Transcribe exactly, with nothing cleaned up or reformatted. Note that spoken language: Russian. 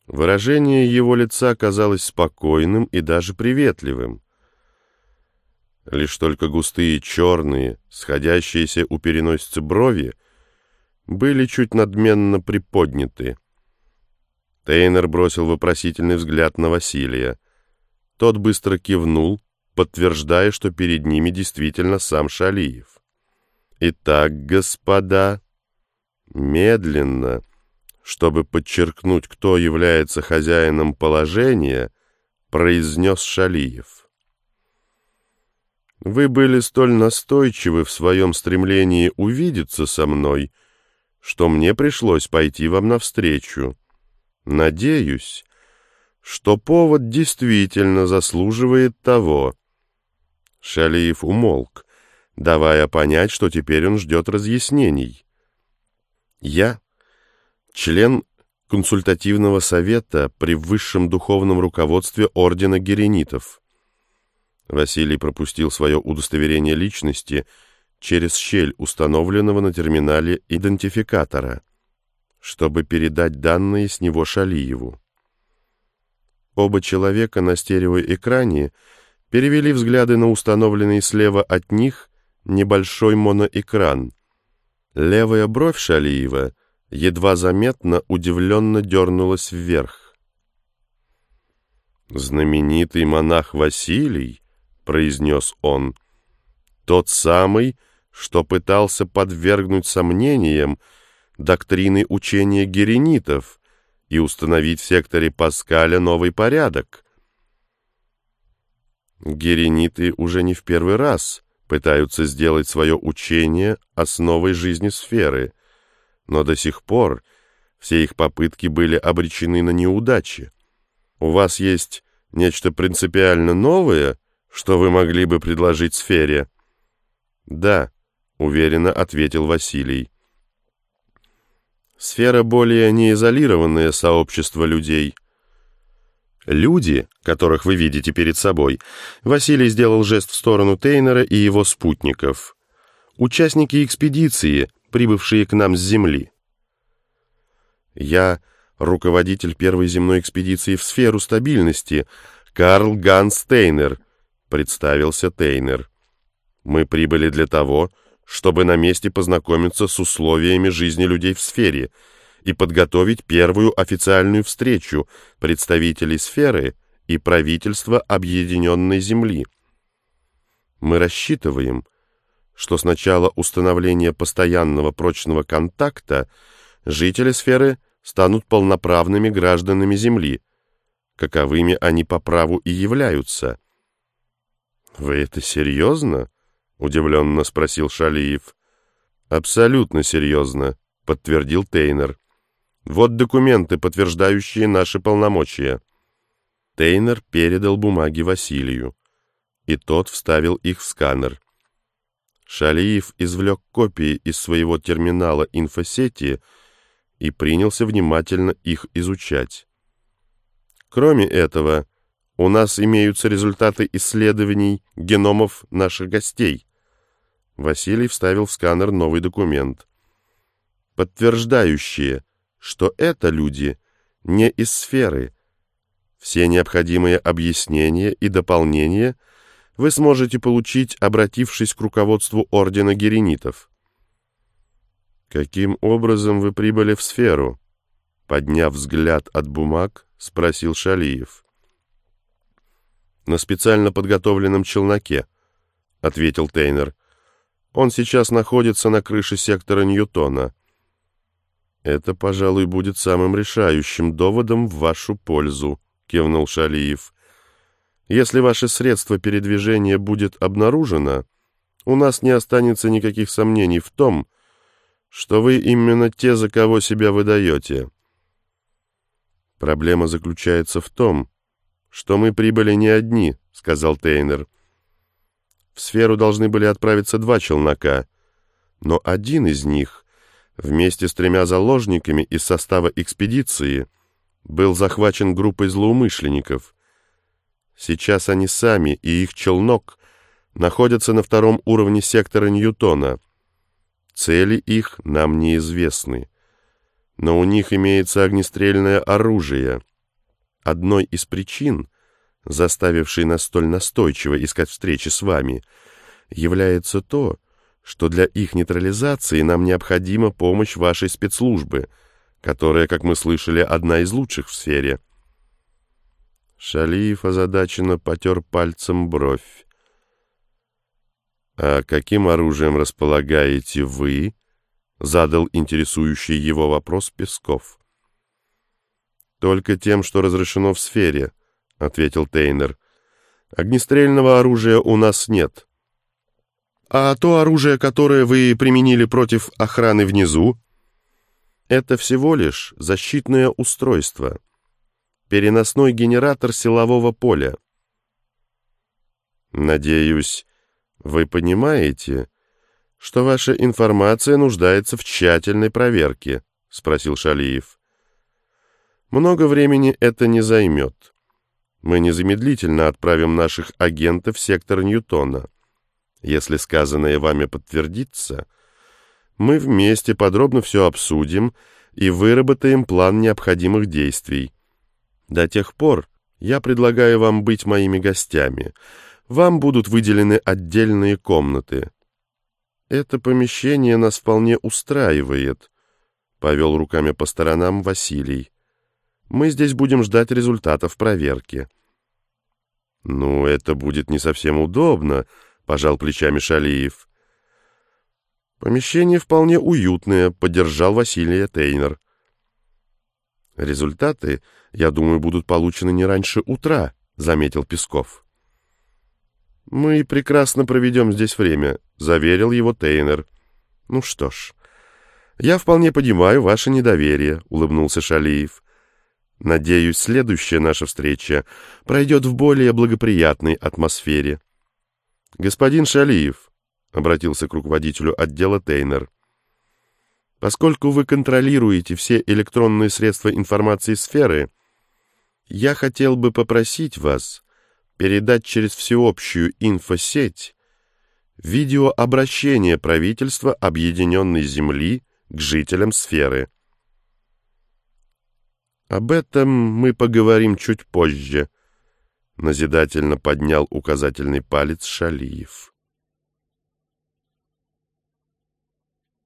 Выражение его лица казалось спокойным и даже приветливым. Лишь только густые черные, сходящиеся у переносицы брови, были чуть надменно приподняты. Тейнер бросил вопросительный взгляд на Василия. Тот быстро кивнул, подтверждая, что перед ними действительно сам Шалиев. «Итак, господа, медленно, чтобы подчеркнуть, кто является хозяином положения, произнес Шалиев. Вы были столь настойчивы в своем стремлении увидеться со мной, что мне пришлось пойти вам навстречу. Надеюсь, что повод действительно заслуживает того». Шалиев умолк, давая понять, что теперь он ждет разъяснений. «Я, член консультативного совета при высшем духовном руководстве ордена геренитов». Василий пропустил свое удостоверение личности через щель установленного на терминале идентификатора, чтобы передать данные с него Шалиеву. Оба человека на стереоэкране перевели взгляды на установленный слева от них небольшой моноэкран. Левая бровь Шалиева едва заметно удивленно дернулась вверх. «Знаменитый монах Василий», — произнес он, — «тот самый, что пытался подвергнуть сомнениям доктрины учения геренитов и установить в секторе Паскаля новый порядок». Герениты уже не в первый раз пытаются сделать свое учение основой жизни сферы, но до сих пор все их попытки были обречены на неудачи. У вас есть нечто принципиально новое, что вы могли бы предложить сфере? Да, уверенно ответил Василий. Сфера более неизолированное сообщество людей. Люди, которых вы видите перед собой, Василий сделал жест в сторону Тейнера и его спутников. Участники экспедиции, прибывшие к нам с Земли. Я руководитель первой земной экспедиции в сферу стабильности, Карл Ганс Тейнер, представился Тейнер. Мы прибыли для того, чтобы на месте познакомиться с условиями жизни людей в сфере и подготовить первую официальную встречу представителей сферы и правительства Объединенной Земли. Мы рассчитываем, что с начала установления постоянного прочного контакта жители сферы станут полноправными гражданами Земли, каковыми они по праву и являются. «Вы это серьезно?» — удивленно спросил Шалиев. «Абсолютно серьезно», — подтвердил Тейнер. «Вот документы, подтверждающие наши полномочия». Тейнер передал бумаги Василию, и тот вставил их в сканер. Шалиев извлек копии из своего терминала инфосети и принялся внимательно их изучать. Кроме этого, у нас имеются результаты исследований геномов наших гостей. Василий вставил в сканер новый документ, подтверждающие, что это люди не из сферы. Все необходимые объяснения и дополнения вы сможете получить, обратившись к руководству Ордена Геренитов. «Каким образом вы прибыли в сферу?» Подняв взгляд от бумаг, спросил Шалиев. «На специально подготовленном челноке», — ответил Тейнер. «Он сейчас находится на крыше сектора Ньютона». «Это, пожалуй, будет самым решающим доводом в вашу пользу», — кивнул Шалиев. «Если ваше средство передвижения будет обнаружено, у нас не останется никаких сомнений в том, что вы именно те, за кого себя выдаете. Проблема заключается в том, что мы прибыли не одни», — сказал Тейнер. «В сферу должны были отправиться два челнока, но один из них, вместе с тремя заложниками из состава экспедиции, был захвачен группой злоумышленников. Сейчас они сами и их челнок находятся на втором уровне сектора Ньютона. Цели их нам неизвестны, но у них имеется огнестрельное оружие, Одной из причин, заставившей нас столь настойчиво искать встречи с вами, является то, что для их нейтрализации нам необходима помощь вашей спецслужбы, которая, как мы слышали, одна из лучших в сфере». Шалиев озадаченно потер пальцем бровь. «А каким оружием располагаете вы?» — задал интересующий его вопрос Песков. «Только тем, что разрешено в сфере», — ответил Тейнер. «Огнестрельного оружия у нас нет». «А то оружие, которое вы применили против охраны внизу?» «Это всего лишь защитное устройство. Переносной генератор силового поля». «Надеюсь, вы понимаете, что ваша информация нуждается в тщательной проверке?» — спросил Шалиев. «Много времени это не займет. Мы незамедлительно отправим наших агентов в сектор Ньютона. Если сказанное вами подтвердится, мы вместе подробно все обсудим и выработаем план необходимых действий. До тех пор я предлагаю вам быть моими гостями. Вам будут выделены отдельные комнаты». «Это помещение нас вполне устраивает», — повел руками по сторонам Василий. «Мы здесь будем ждать результатов проверки». «Ну, это будет не совсем удобно», — пожал плечами Шалиев. «Помещение вполне уютное», — поддержал Василия Тейнер. «Результаты, я думаю, будут получены не раньше утра», — заметил Песков. «Мы прекрасно проведем здесь время», — заверил его Тейнер. «Ну что ж, я вполне понимаю ваше недоверие», — улыбнулся Шалиев. «Надеюсь, следующая наша встреча пройдет в более благоприятной атмосфере». «Господин Шалиев», — обратился к руководителю отдела Тейнер, «поскольку вы контролируете все электронные средства информации сферы, я хотел бы попросить вас передать через всеобщую инфосеть видеообращение правительства Объединенной Земли к жителям сферы». «Об этом мы поговорим чуть позже», — назидательно поднял указательный палец Шалиев.